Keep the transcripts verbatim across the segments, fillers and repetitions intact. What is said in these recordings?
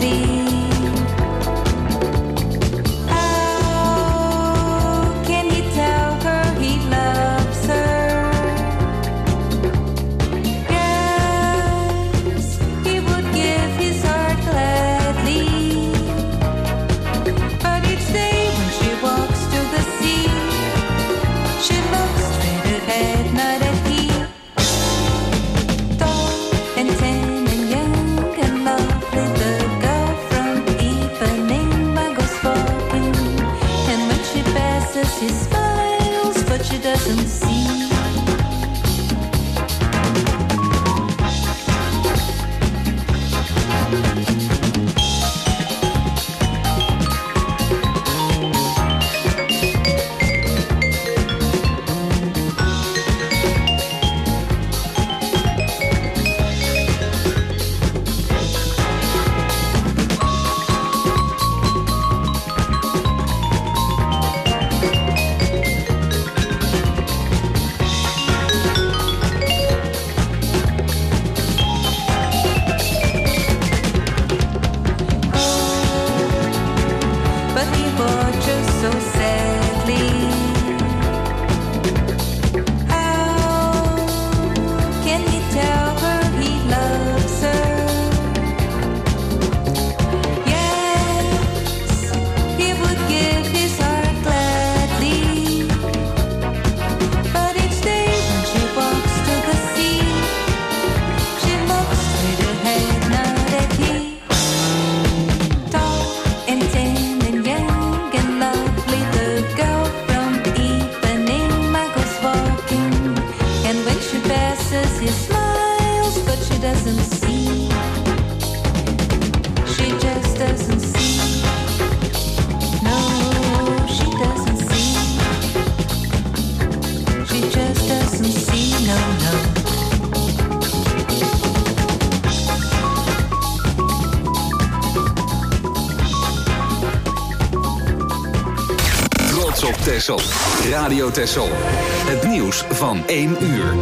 Texel. Radio Texel. Het nieuws van één uur.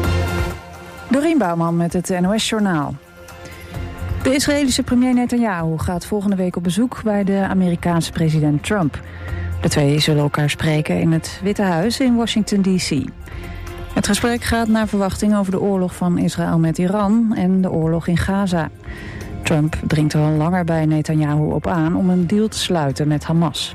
Dorien Bouwman met het N O S-journaal. De Israëlische premier Netanyahu gaat volgende week op bezoek bij de Amerikaanse president Trump. De twee zullen elkaar spreken in het Witte Huis in Washington D C. Het gesprek gaat naar verwachting over de oorlog van Israël met Iran en de oorlog in Gaza. Trump dringt er al langer bij Netanyahu op aan om een deal te sluiten met Hamas.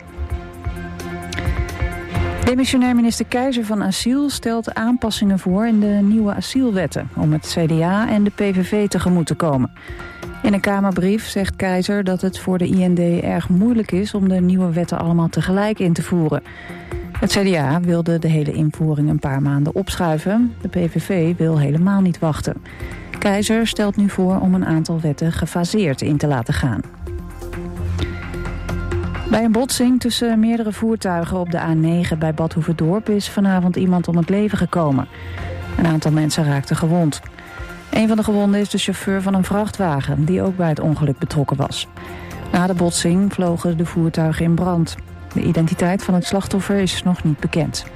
Demissionair minister Keizer van Asiel stelt aanpassingen voor in de nieuwe asielwetten om het C D A en de P V V tegemoet te komen. In een Kamerbrief zegt Keizer dat het voor de I N D erg moeilijk is om de nieuwe wetten allemaal tegelijk in te voeren. Het C D A wilde de hele invoering een paar maanden opschuiven. De P V V wil helemaal niet wachten. Keizer stelt nu voor om een aantal wetten gefaseerd in te laten gaan. Bij een botsing tussen meerdere voertuigen op de A negen bij Bad Hoeverdorp is vanavond iemand om het leven gekomen. Een aantal mensen raakten gewond. Een van de gewonden is de chauffeur van een vrachtwagen die ook bij het ongeluk betrokken was. Na de botsing vlogen de voertuigen in brand. De identiteit van het slachtoffer is nog niet bekend.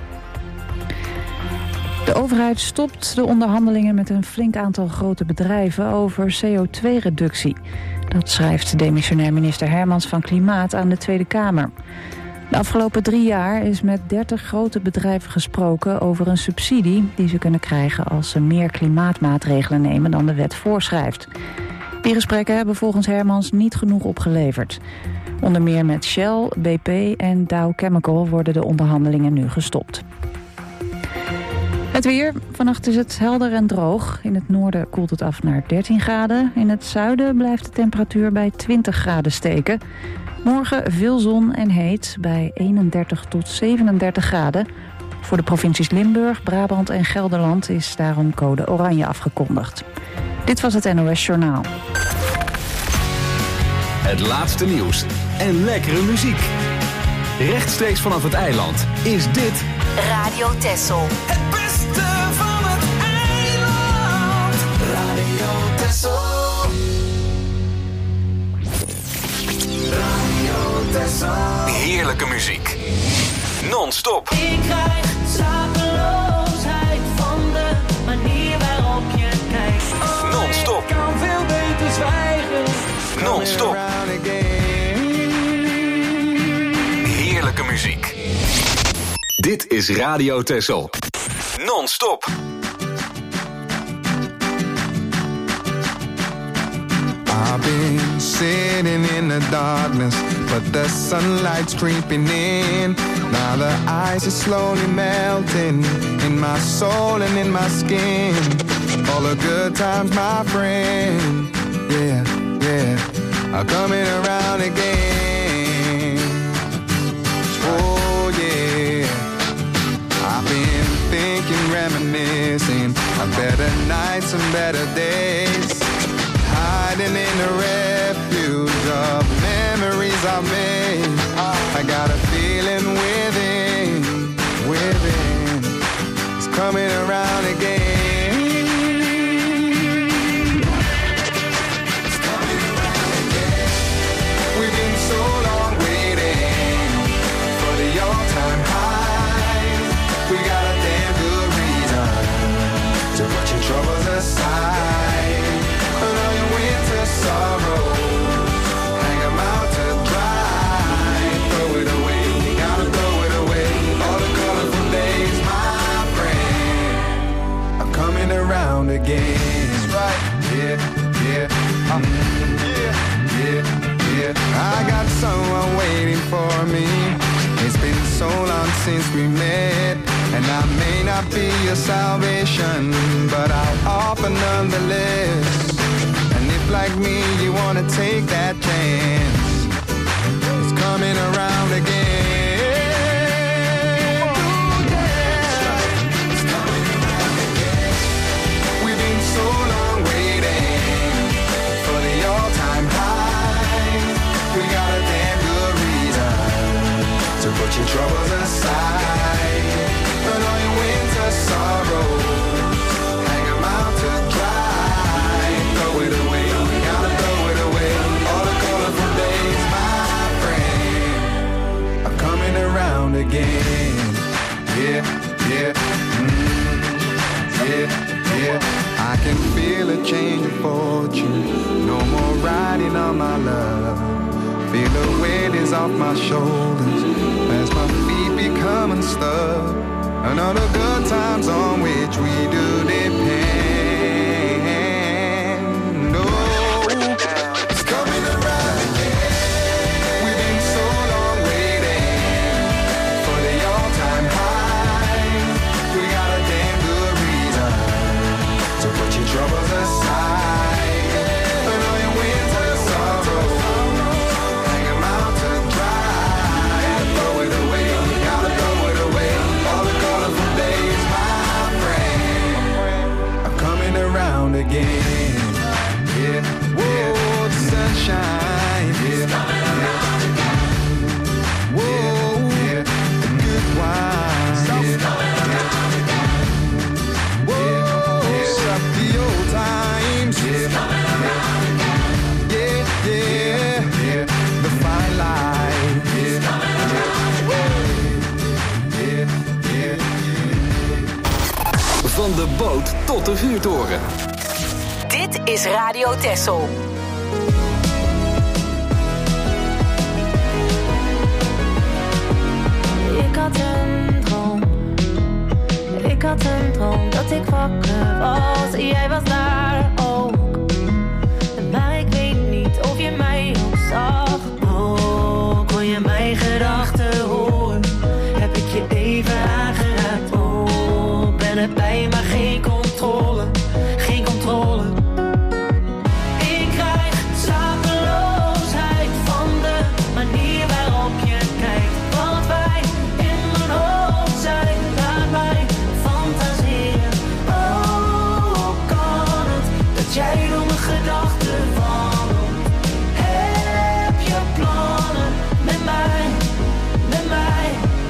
De overheid stopt de onderhandelingen met een flink aantal grote bedrijven over C O twee reductie. Dat schrijft demissionair minister Hermans van Klimaat aan de Tweede Kamer. De afgelopen drie jaar is met dertig grote bedrijven gesproken over een subsidie die ze kunnen krijgen als ze meer klimaatmaatregelen nemen dan de wet voorschrijft. Die gesprekken hebben volgens Hermans niet genoeg opgeleverd. Onder meer met Shell, B P en Dow Chemical worden de onderhandelingen nu gestopt. Het weer. Vannacht is het helder en droog. In het noorden koelt het af naar dertien graden. In het zuiden blijft de temperatuur bij twintig graden steken. Morgen veel zon en heet bij eenendertig tot zevenendertig graden. Voor de provincies Limburg, Brabant en Gelderland is daarom code oranje afgekondigd. Dit was het N O S Journaal. Het laatste nieuws en lekkere muziek. Rechtstreeks vanaf het eiland is dit Radio Texel. Het beste van het eiland. Radio Texel. Radio Texel. Heerlijke muziek. Non-stop. Ik krijg slapeloosheid van de manier waarop je kijkt. Oh, Non-stop. ik kan veel beter zwijgen. Non-stop. Coming around again. muziek. Dit is Radio Texel. Non-stop. I've been sitting in the darkness, but the sunlight's creeping in. Now the ice is slowly melting in my soul and in my skin. All the good times, my friend, yeah, yeah, are coming around again. Oh yeah, I've been thinking, reminiscing of better nights and better days. Hiding in the refuge of memories I made. I got a feeling within, within, it's coming around again. It's coming around again. We've been so long waiting for the all-time high. We got a damn good reason to put your troubles aside. Sorrow, hang 'em out to dry. Throw it away, you gotta throw it away. All the colorful days, my friend, are coming around again. That's right, yeah, yeah, um, yeah, yeah, yeah. I got someone waiting for me. It's been so long since we met, and I may not be your salvation, but I'll offer nonetheless. Like me, you wanna take that chance. It's coming around again. Ooh, yeah. It's coming around again. We've been so long waiting for the all-time high. We got a damn good reason to put your troubles aside. Put all your winter sorrows, hang 'em out to dry. Throw it away. Around again, yeah, yeah, mm, yeah, yeah. I can feel a change of fortune. No more riding on my love. Feel the weight is off my shoulders as my feet become unstuck. And all the good times on which we do depend. Troubles aside, put all your winter sorrows, hang 'em out to dry. Throw it away, you gotta throw it away. All the colorful days, my friend, are coming around again. Yeah, whoa, the sunshine, yeah, coming around again. Whoa, yeah, the good wine, yeah, coming around again. The old times, yeah, coming around again. Yeah, yeah, yeah. The fine line, yeah, coming around again. Yeah, yeah, yeah. Van de boot tot de vuurtoren. Dit is Radio Texel. Ik had een droom. Ik had een droom dat ik wakker was en jij was daar ook. Maar ik weet niet of je mij ook zag. Oh, kon je mijn gedachten horen? Heb ik je even aangeraakt? Oh, ben erbij maar geen controle, geen controle. Ik krijg slapeloosheid van de manier waarop je kijkt. Wat wij in mijn hoofd zijn, laat mij fantaseren. Oh, hoe kan het dat jij door mijn gedachten wandelt? Heb je plannen met mij, met mij?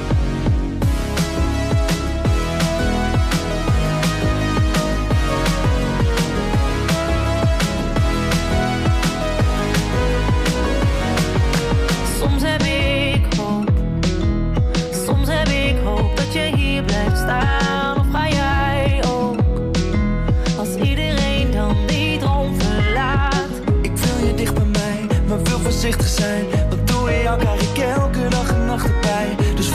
Soms heb ik hoop, soms heb ik hoop dat je hier blijft staan. Of ga jij ook, als iedereen dan die droom verlaat? Ik wil je dicht bij mij, maar wil voorzichtig zijn. Want doe je jou krijg ik elke dag en nacht erbij. Dus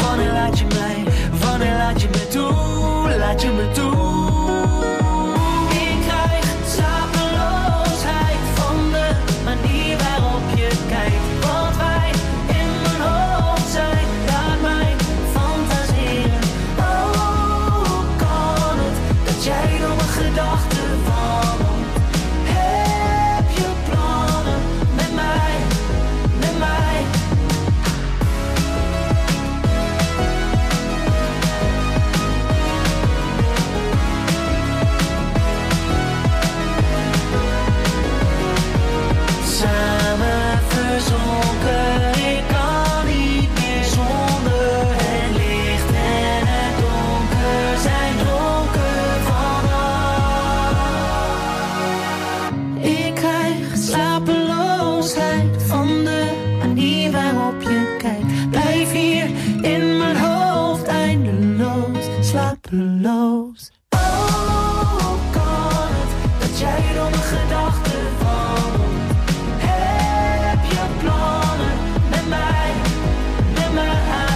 manier waarop je kijkt. Blijf hier in mijn hoofd eindeloos, slapeloos. Oh, kan het dat jij door mijn gedachten wandelt? Heb je plannen met mij, met mij?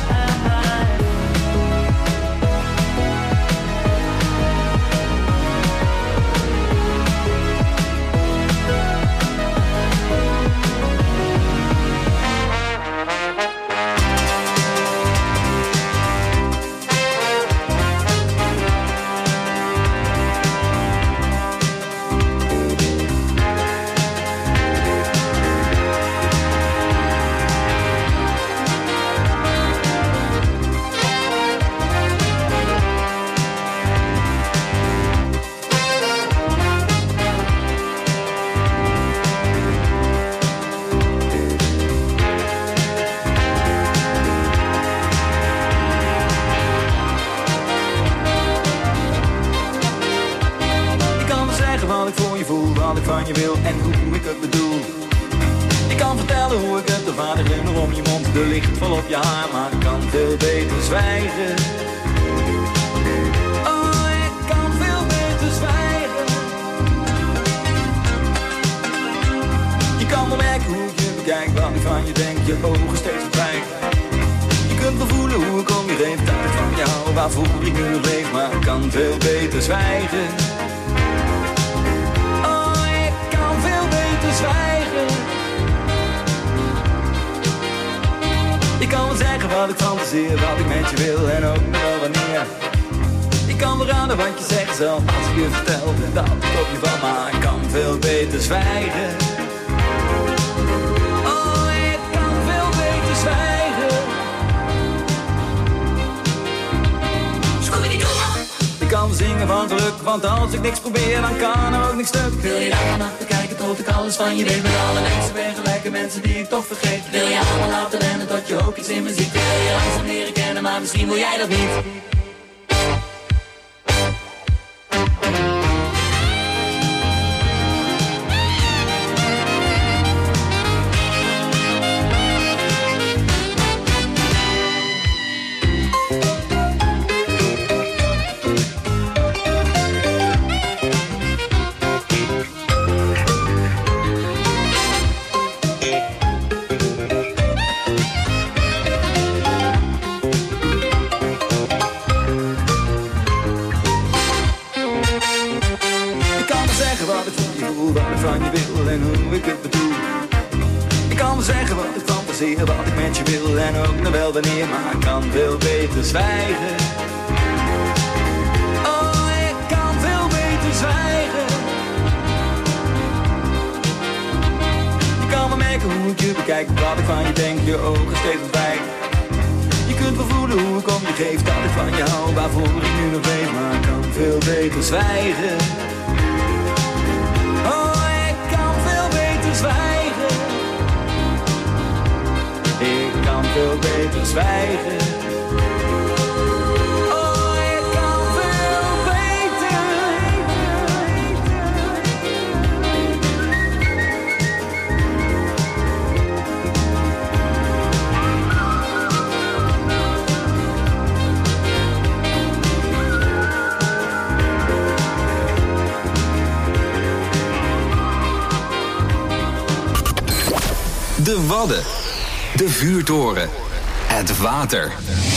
Wat ik van je wil en hoe ik het bedoel. Ik kan vertellen hoe ik het, de vader glimmer om je mond, de licht vol op je haar, maar ik kan veel beter zwijgen. Oh, ik kan veel beter zwijgen. Je kan wel merken hoe ik je bekijk, wat ik van je denk, je ogen steeds verdwijnen. Je kunt wel voelen hoe ik om je heen, dat ik van je hou, waarvoor ik nu nog leef, maar ik kan veel beter zwijgen. Zwijgen. Ik kan wel zeggen wat ik fantaseer, wat ik met je wil en ook nog wel wanneer. Ik kan wel raden wat je zegt zelf als ik je vertel en dat ik op je van, maar ik kan veel beter zwijgen. Oh, ik kan veel beter zwijgen. Ik kan wel zingen van geluk, want als ik niks probeer dan kan er ook niks stuk. Wil je daar van achter kijken tot ik alles van je weet? Met alle mensen ben gelijke mensen die ik toch vergeet. Wil je allemaal laten rennen tot je ook iets in me ziet? Wil je langzaam leren kennen, maar misschien wil jij dat niet. Van je wil en hoe ik het bedoel. Ik kan wel zeggen wat ik fantaseer, wat ik met je wil en ook nog wel wanneer, maar ik kan veel beter zwijgen. Oh, ik kan veel beter zwijgen. Je kan wel merken hoe ik je bekijk, wat ik van je denk, je ogen steeds verdwijnen. Je kunt wel voelen hoe ik om je geef, dat ik van je hou, waarvoor ik nu nog leef, maar ik kan veel beter zwijgen. Zwijgen. Ik kan veel beter zwijgen. Oh, ik kan veel beter. De Wadden, de vuurtoren, het water.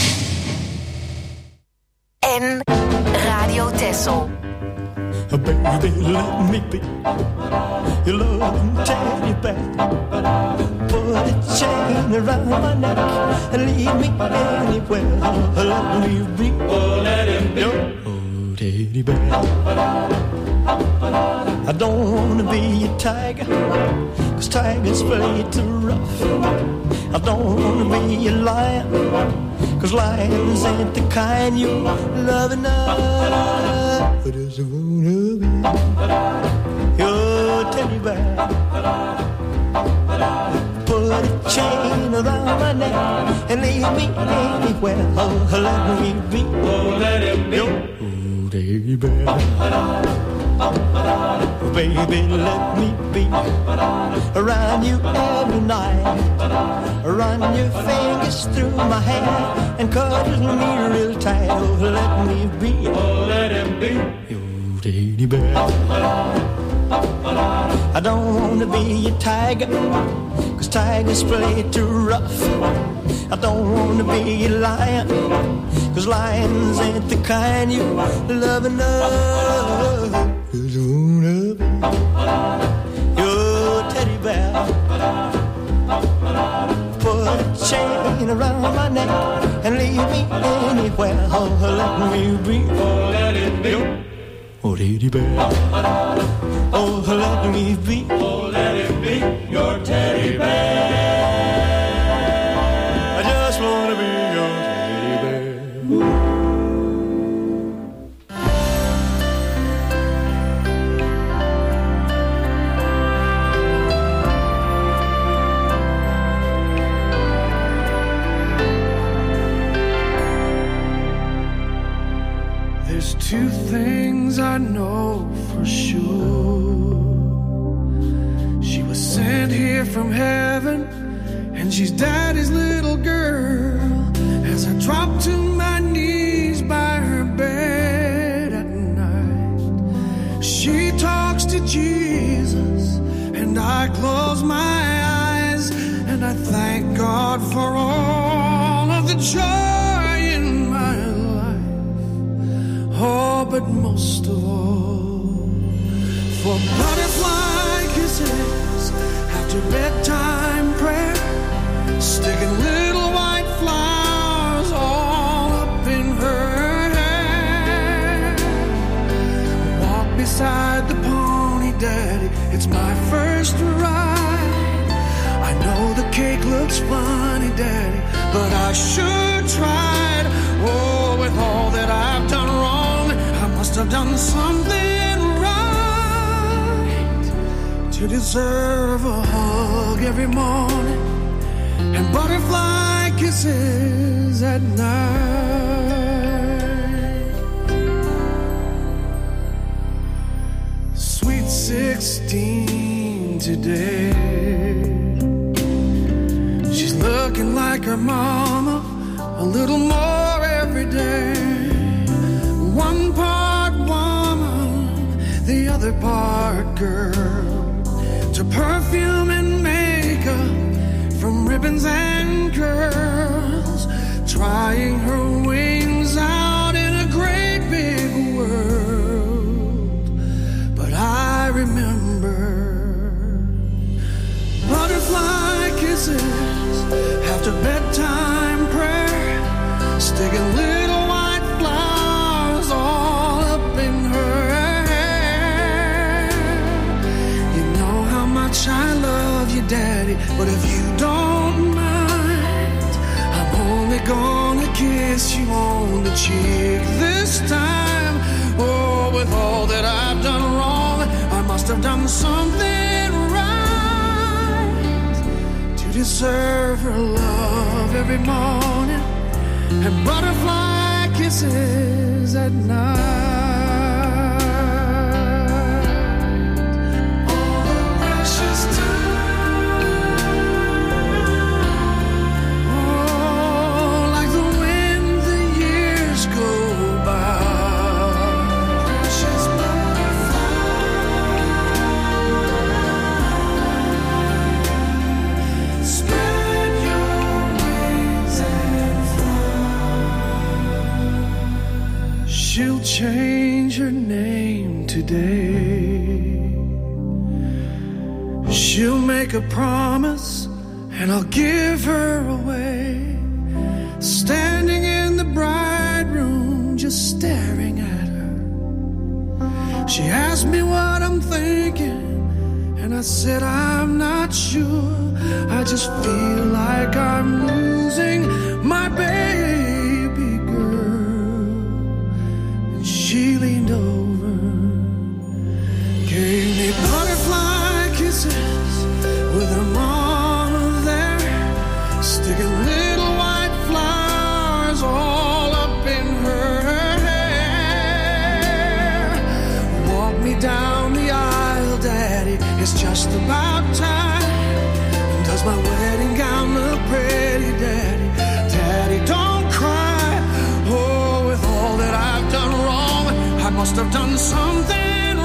En Radio Texel. Baby, let me be your loving teddy bear. Put a chain around my neck and leave me anywhere. Let me be, oh, let him be your oh, teddy bear. I don't wanna be a tiger, 'cause tigers play too rough. I don't wanna be a lion, 'cause lions ain't the kind you love enough. But I just wanna be your teddy bear. Put a chain around my neck and leave me anywhere. Oh, let me be, oh, let him be your teddy bear. Baby, let me be around you every night. Run your fingers through my hair and cuddle me real tight. Oh, let me be, oh, let him be your teddy bear. I don't wanna be a tiger, 'cause tigers play too rough. I don't wanna be a lion, 'cause lions ain't the kind you love enough. Just wanna be your teddy bear. Put a chain around my neck and leave me anywhere. Oh, let me be, oh, let it be your oh, teddy bear. Oh, let me be, oh, let it be your teddy bear. I just wanna be your teddy bear. There's two things I know for sure. She was sent here from heaven, and she's daddy's little girl. As I drop to my knees by her bed at night, she talks to Jesus, and I close my eyes, and I thank God for all of the joy in my life. Oh, but most of all, for butterfly kisses after bedtime prayer, sticking little white flowers all up in her hair. Walk beside the pony, daddy, it's my first ride. I know the cake looks funny, daddy, but I sure tried. Oh, with all that I've done wrong, I must have done something right to deserve a hug every morning and butterfly kisses at night. Sweet sixteen today, she's looking like her mama a little more every day. One part woman, the other part girl. To perfume and makeup, from ribbons and curls, trying her wings out in a great big world. But I remember butterfly kisses after bedtime prayer, sticking little white flowers all up in her hair. You know how much I love you, daddy, but if you don't mind, I'm only gonna kiss you on the cheek this time. Oh, with all that I've done wrong, I must have done something right to deserve her love every morning and butterfly kisses at night. All the precious time, oh, like the wind the years go by. Precious butterfly, spread your wings and fly. She'll change her name today. She'll make a promise and I'll give her away. Standing in the bride room, just staring at her. She asked me what I'm thinking, and I said I'm not sure. I just feel like I'm losing my baby girl. And she leaned over, gave me butterfly kisses with her mama there, sticking little white flowers all up in her hair. Walked me down just about time. Does my wedding gown look pretty, Daddy? Daddy, don't cry. Oh, with all that I've done wrong, I must have done something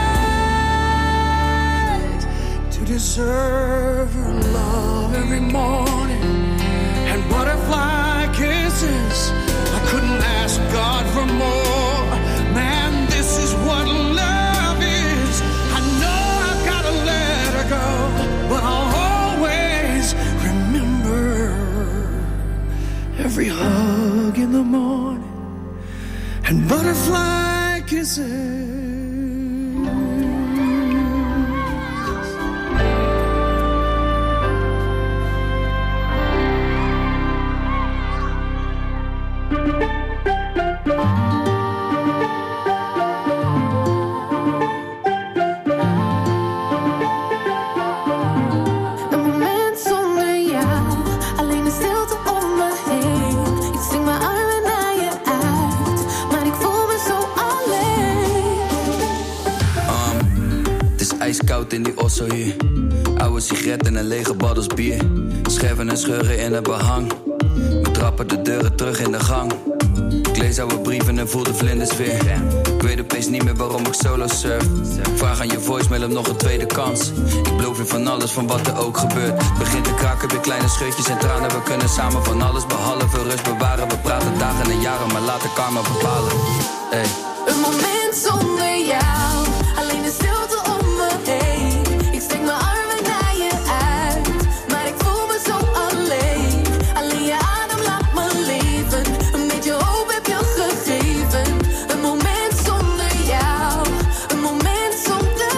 right to deserve her love every morning and butterfly kisses. I couldn't ask God for more. Man, this is what love is. I know I've got to let her go, but I'll always remember every hug in the morning and butterfly kisses. Ijskoud in die osso hier. Oude sigaret en een lege baddels bier. Scherven en scheuren in het behang. We trappen de deuren terug in de gang. Ik lees oude brieven en voel de vlinders weer. Ik weet opeens niet meer waarom ik solo surf. Vraag aan je voicemail om nog een tweede kans. Ik beloof je van alles, van wat er ook gebeurt. Begint te kraken, weer kleine scheutjes en tranen. We kunnen samen van alles behalve rust bewaren. We praten dagen en jaren, maar laten karma bepalen. Hey. Een moment zonder jou, alleen de stilte om me heen. Ik steek mijn armen naar je uit, maar ik voel me zo alleen. Alleen je adem laat me leven, een beetje hoop heb je gegeven. Een moment zonder jou, een moment zonder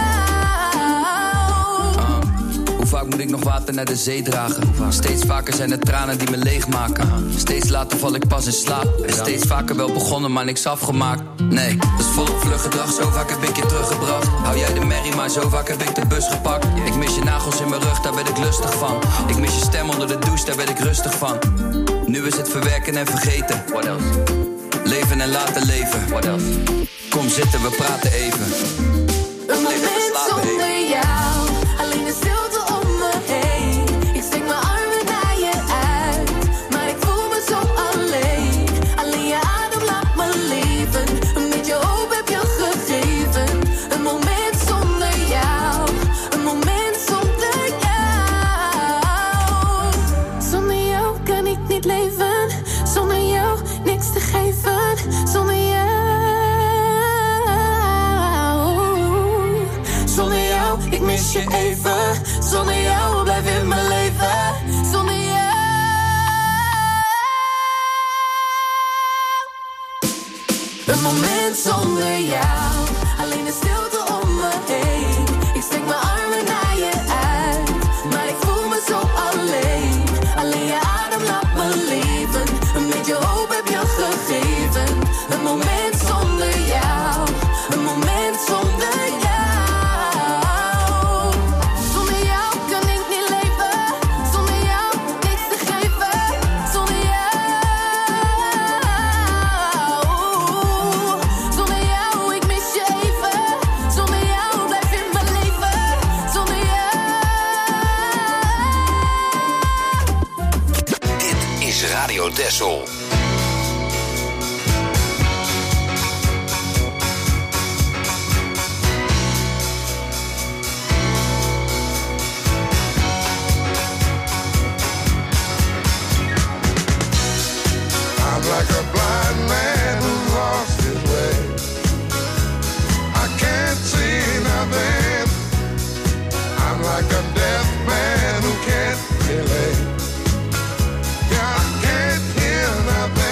jou. Uh, hoe vaak moet ik nog water naar de zee dragen? Steeds vaker zijn het tranen die me leegmaken. Steeds later val ik pas in slaap. En steeds vaker wel begonnen, maar niks afgemaakt. Nee, dat is volop vlug gedrag. Zo vaak heb ik je teruggebracht. Hou jij de merrie, maar zo vaak heb ik de bus gepakt. Ik mis je nagels in mijn rug, daar ben ik lustig van. Ik mis je stem onder de douche, daar ben ik rustig van. Nu is het verwerken en vergeten. What else? Leven en laten leven. What else? Kom zitten, we praten even. Een moment zonder jou, alleen de stilte om me heen. Ik steek mijn armen naar je uit, maar ik voel me zo alleen. Alleen je adem laat me leven, een beetje hoop heb je gegeven. Een moment zonder jou, een moment zonder jou. Zonder jou kan ik niet leven, zonder jou niks te geven. Zonder jou, zonder jou, ik mis je even. Zonder jou blijf in mijn leven. Zonder jou. Een moment zonder jou, alleen de stilte om me heen. Ik steek mijn armen naar je uit, maar ik voel me zo alleen. Alleen je adem laat me leven, een beetje hoop heb je gegeven. Een moment zonder jou, een moment zonder jou. Zonder jou kan ik niet leven, zonder jou niks te geven. Zonder jou, zonder jou, ik mis je even. Zonder jou blijf in mijn leven. Zonder jou. Dit is Radio Texel. I'm like a blind man who lost his way. I can't see nothing. I'm like a deaf man who can't relate. Yeah, I can't hear nothing.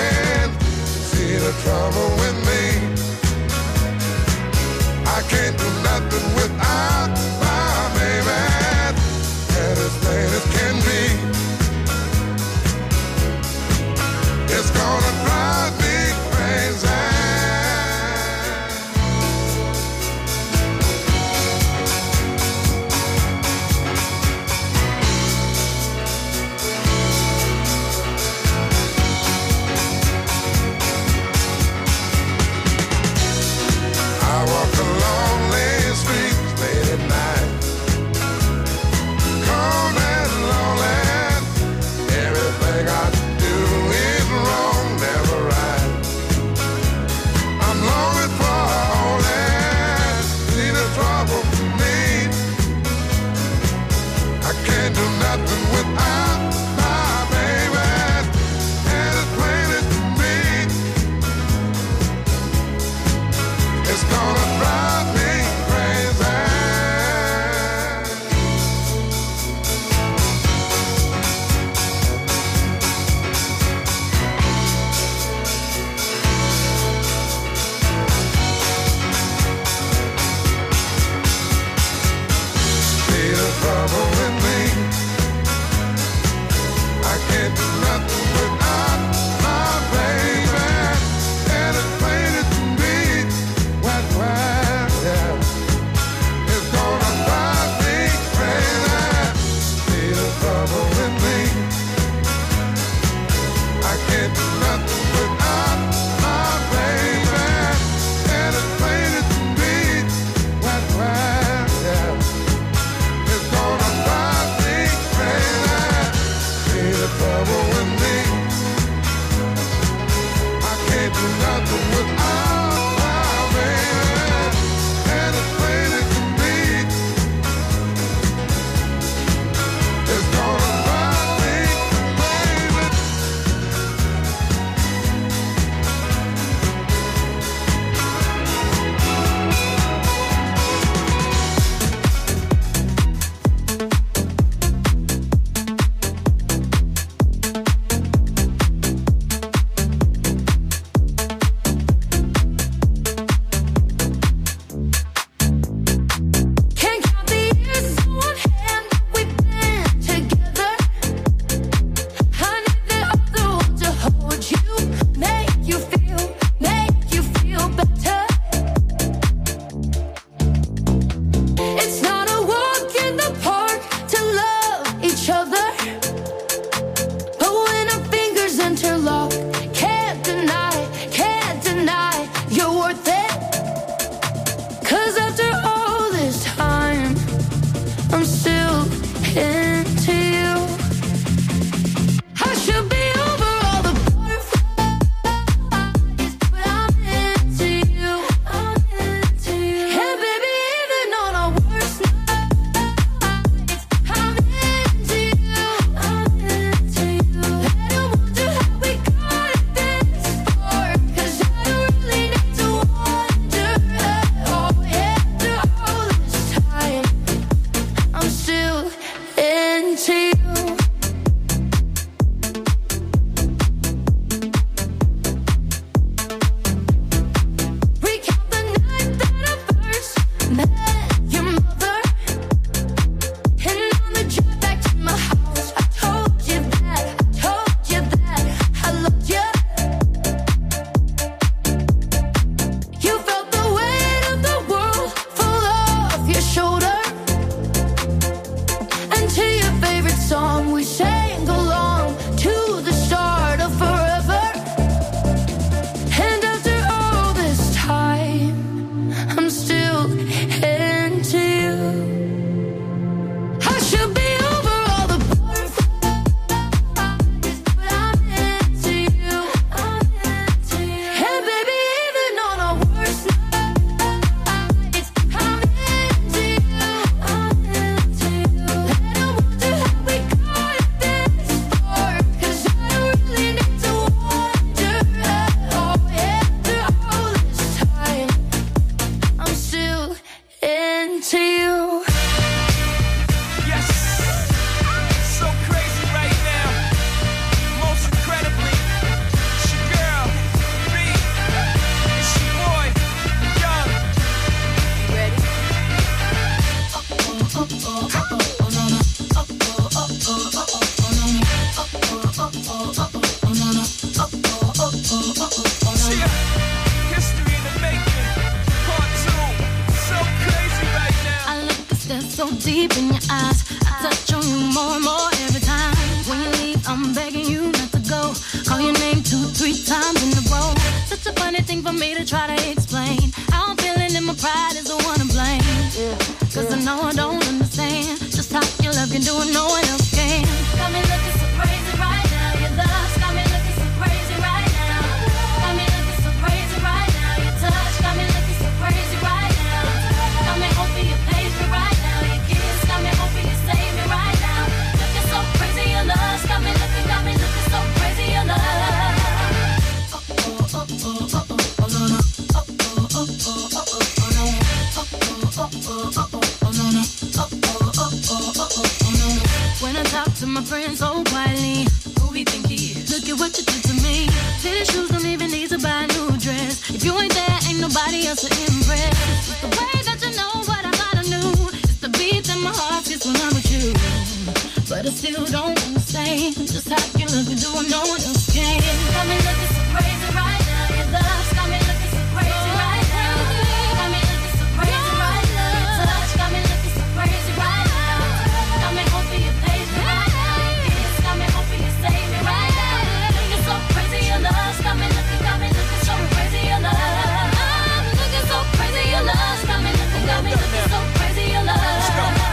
deep in your eyes. I touch on you more and more every time. When you leave, I'm begging you not to go. Call your name two, three times in a row. Such a funny thing for me to try to explain. How I'm feeling and my pride is the one to blame. Cause I know I don't understand just how your love can do it, no one else can. Got me looking so crazy right now. Your love's got me looking so crazy right now. Got me looking so crazy right now. Your touch got me looking so crazy right now. Got me hoping you page me right now. Your kiss got me hoping you save me right now. Looking so crazy, your love's got me looking, got me looking so crazy, your love. Oh oh oh oh oh oh oh no no. Oh oh oh oh oh oh oh no. Oh oh oh oh oh oh no no. Oh oh oh oh oh oh no no. When I talk to my friends so quietly, who he think he is? Look at what you did to me. Fitted shoes don't even need to buy a new dress. If you ain't there, ain't nobody else to impress. It's the way that you know what I thought I knew. It's the beat that my heart gets when I'm with you. But I still don't understand just how you look and do what no one else can. Got me looking so crazy right now. Your love's got me looking so crazy right now. Got me looking so crazy right now. Your touch got me looking so crazy right now. Got me hoping you page me right now. Your kiss got me hoping you save me right now. Looking so crazy, your love's got me looking, got me looking so crazy, your love. I'm looking so crazy, your love's got me looking, got me looking so crazy, your love.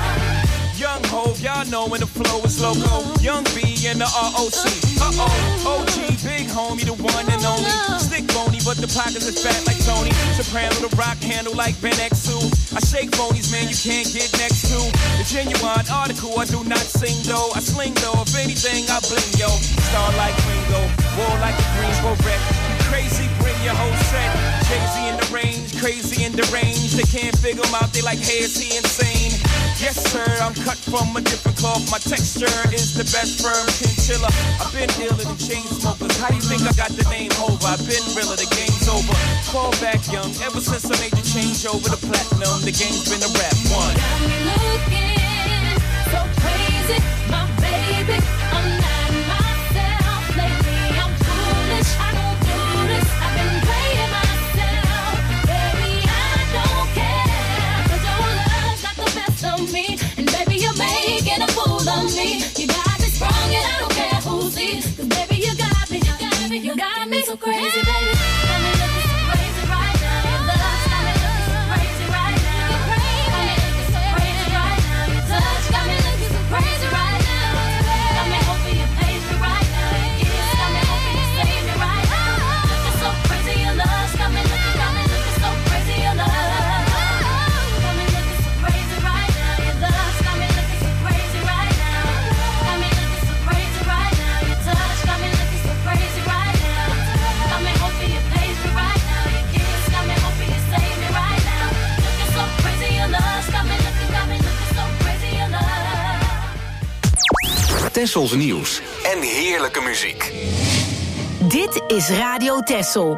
Young Hov, y'all know when the flow is loco. Young B and the R O C. Uh-oh, O G, big homie, the one and only. Stick bony, but the pockets is fat like Tony. Soprano, the rock handle like Ben X two. I shake phonies, man, you can't get next to. The genuine article, I do not sing though. I sling though, if anything, I bling yo. Star like Ringo, war like a Greensboro wreck. Crazy, bring your whole set. Jay-Z in the range, crazy in the range. They can't figure him out, they like, hey, is he insane? Yes, sir, I'm cut from a different cloth. My texture is the best firm chinchilla. I've been dealing in chain smokers. How you think I got the name over? I've been realer, the game's over. Fall back young, ever since I made the change over to platinum, the game's been a rap one. Got me looking so crazy, my baby. I'm not myself lately. I'm foolish, I don't do this. I've been playing myself, baby. I don't care, 'cause your love's got the best of me, and baby you're making a fool of me. You got me sprung, and I don't care who sees, 'cause baby you got me, you got me, you got me so crazy, baby. Got me looking so crazy right now. Your love's got me looking so crazy right now. Got me looking so crazy right now. Your touch got me looking so crazy right now. Got me hoping you page me right now. Your kiss got me hoping you save me right now. Looking so crazy, your love's got me looking, got me looking so crazy, your love. Got me looking so crazy right now. Your love's got me looking so crazy right now. Got me looking so crazy right now. Your touch got me looking so crazy right now. Got me hoping you page me right now. Your kiss got me hoping you save me right now. Looking so crazy, your love's got me looking, got me looking so crazy, your love. Tessels nieuws en heerlijke muziek. Dit is Radio Tessel.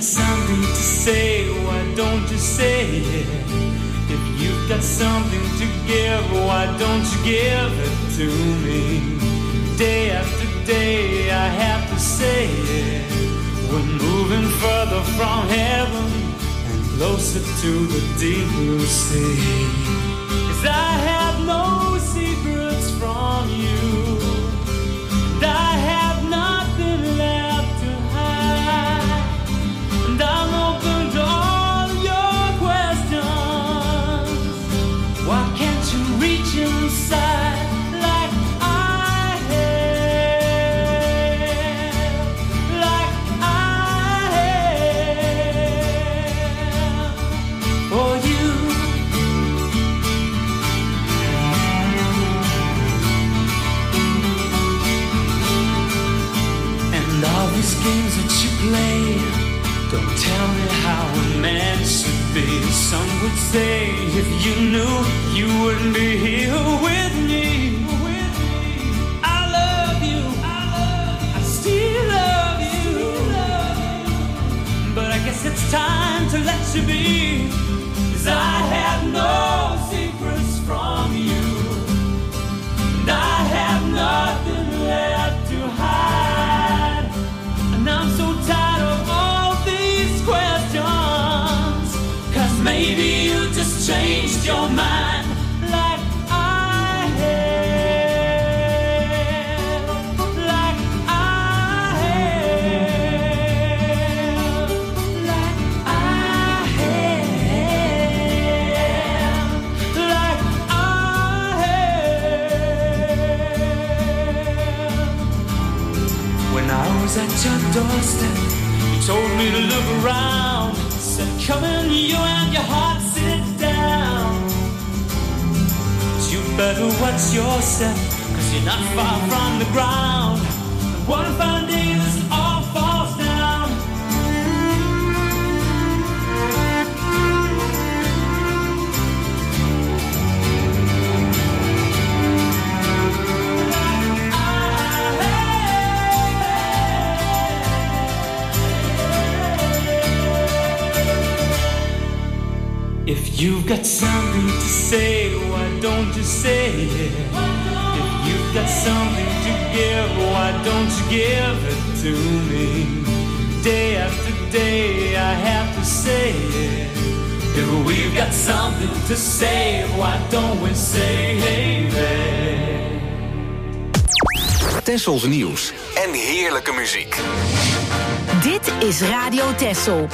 something to say, why don't you say it? If you've got something to give, why don't you give it to me? Day after day I have to say it. We're moving further from heaven and closer to the deep blue sea. 'Cause I have no secrets from you, and I have nothing left to hide, and I'm open to all your questions. Why can't you reach inside like I have, like I have for you? And all these games that you play, don't tell me how a man should be. Some would say if you knew, you wouldn't be here with me. I love you, I love you, I still love you. But I guess it's time to let you be, 'cause I have no secrets from you, and I have nothing left to hide. And I'm so tired of all these questions, 'cause maybe you just changed your mind like I have, like I have, like I have, like I have. When I was at your doorstep, you told me to look around. Said, come in, you and your heart, sit down. But you better watch yourself, 'cause you're not far from the ground. And one fine day this all falls down. If you've got something to say, why don't you say it? If you've got something to give, why don't you give it to me? Day after day I have to say it. If we've got something to say, why don't we say it? Tessels nieuws en heerlijke muziek. Dit is Radio Tessel.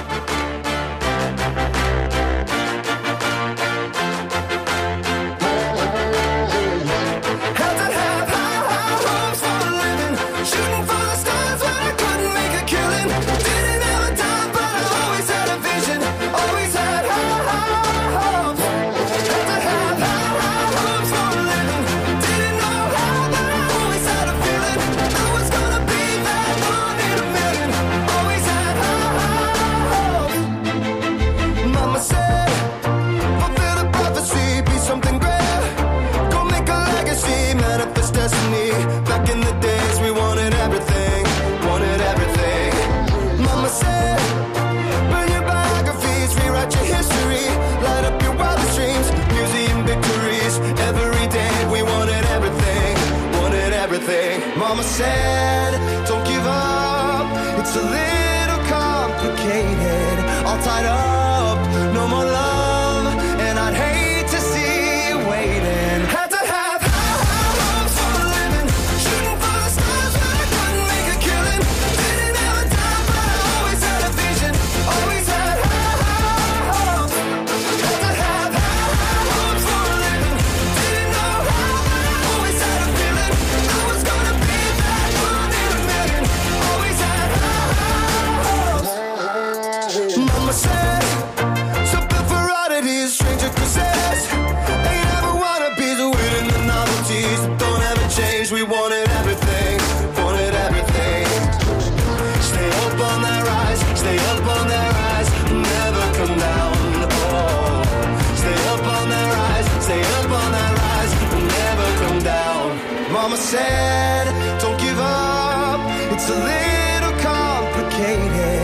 Mama said, don't give up, it's a little complicated, all tied up, no more love, and I'd hate to see you waiting. Had to have high, high hopes for a living, shooting for the stars but I couldn't make a killing, didn't have a dime but I always had a vision, always had high, high hopes. Had to have high, high hopes for a living, didn't know how but I always had a feeling, I was gonna be that one in a million, always had high, high hopes. Mama said, something for oddities, stranger causes, ain't ever wanna be the winning the novelties that don't ever change. We wanted everything, wanted everything. Stay up on that rise, stay up on that rise, never come down. Oh, stay up on that rise, stay up on that rise, never come down. Mama said, don't give up, it's a little complicated, all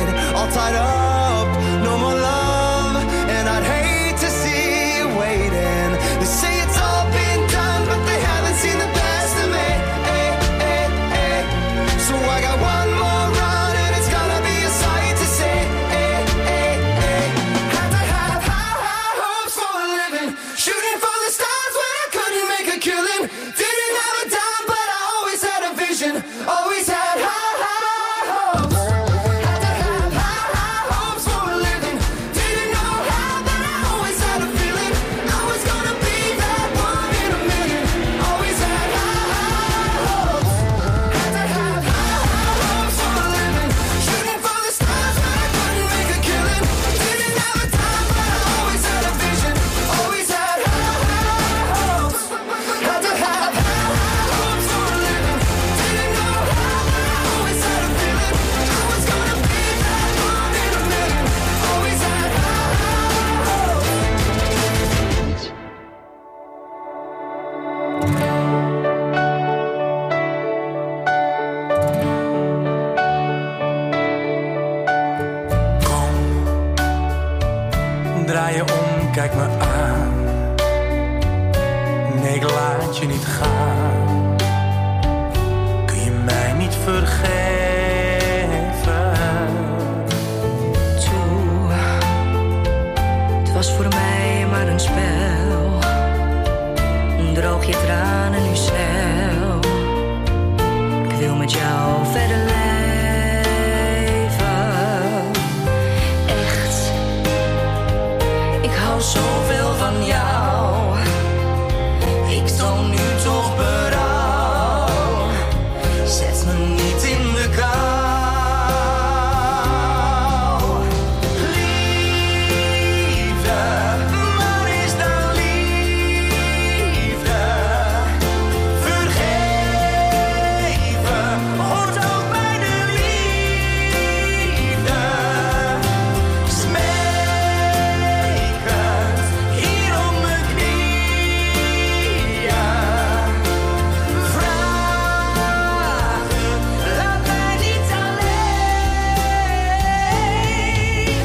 all tied up, no more love, and I'd hate to see you waiting. They say it's all been done, but they haven't seen the best of me. Hey, hey, hey. So I got one more run, and it's gonna be a sight to see. Hey, hey, hey. Had to have high, high hopes for a living, shooting for the stars when I couldn't make a killing. Didn't have a dime, but I always had a vision, always had high. Kijk me aan, nee ik laat je niet gaan. Kun je mij niet vergeven? Toe, het was voor mij maar een spel. Droog je tranen nu snel. Ik wil met jou verder leven. Echt, ik hou zoveel van jou. Ik toon nu toch berouw. Zet me niet in de kou. Liefde, wat is dan liefde? Vergeven hoort ook bij de liefde. Smekend, hier op mijn knieën. Vragen, laat mij niet alleen.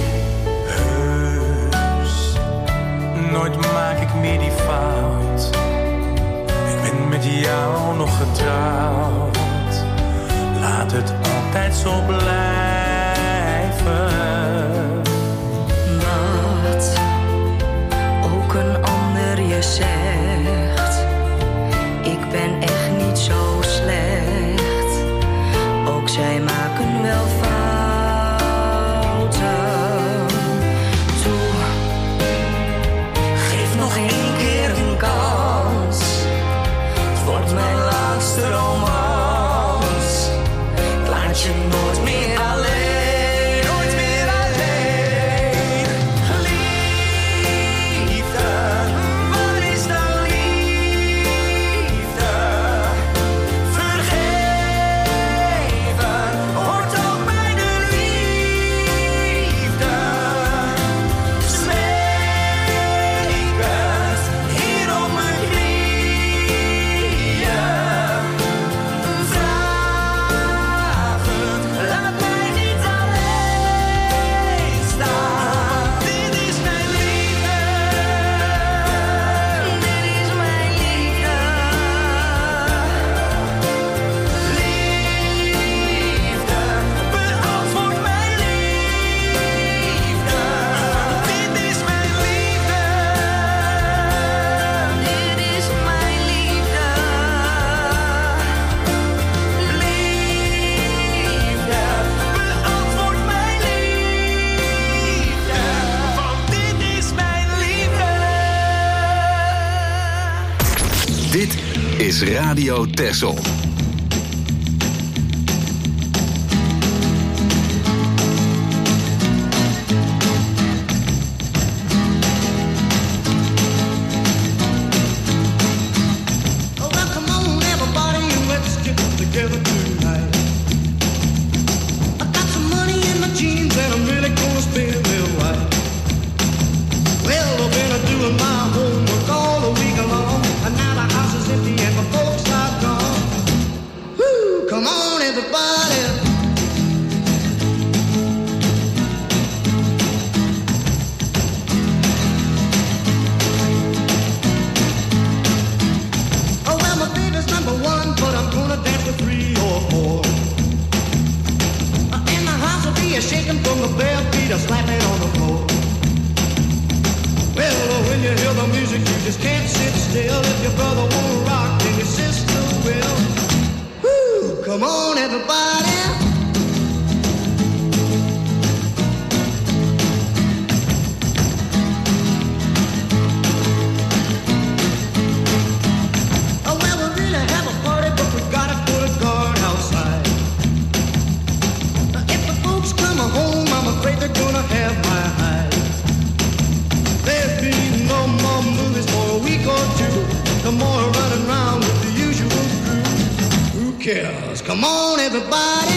Heus, nooit maak ik meer die fout. Ik ben met jou nog getrouwd. Laat het altijd zo blijven. Wat ook een ander je zegt, ik ben echt niet zo slecht. Ook zij maken wel fouten. Toe, geef nog één keer een kans. Het wordt mijn laatste romans. Ik laat je nooit meer alleen, nooit meer alleen. Liefde, wat is dan liefde? Vergeven hoort ook bij de liefde. Smekend, hier op mijn knieën. Vragen, laat mij niet alleen staan. Dit is mijn liefde. Dit is mijn liefde. Liefde, beantwoord mijn liefde. Dit is mijn liefde. Dit is mijn liefde. Liefde, beantwoord mijn liefde. Want dit is mijn liefde. Dit is Radio Texel. Oh, well, come on, everybody, let's get together tonight. I got some money in my jeans and I'm really gonna spend it right. Well, I've been doing my homework all the week long, and now the house is empty and my folks are gone. cares. Come on, everybody.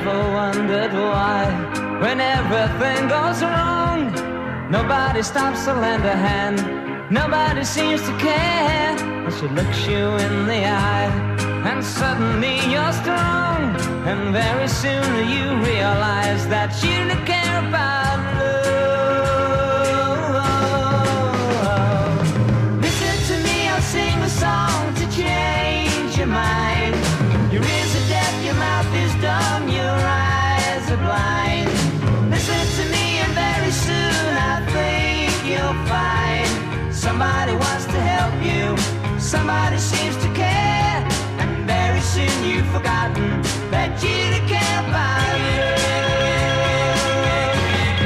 ever wondered why, when everything goes wrong, nobody stops to lend a hand, nobody seems to care, and she looks you in the eye, and suddenly you're strong, and very soon you realize that you don't care about love. Listen to me, I'll sing a song to change your mind. Your ears are deaf, your mouth is dumb, your eyes are blind. Listen to me and very soon I think you'll find somebody wants to help you, somebody seems to care, and very soon you've forgotten that you don't care about love.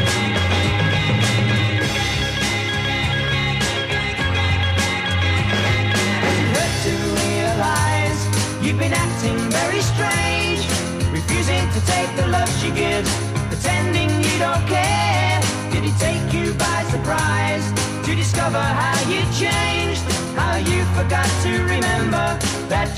Does it hurt to realize you've been acting very strange, refusing to take the love she gives, pretending you don't care? Did he take you by surprise to discover how you changed, how you forgot to remember that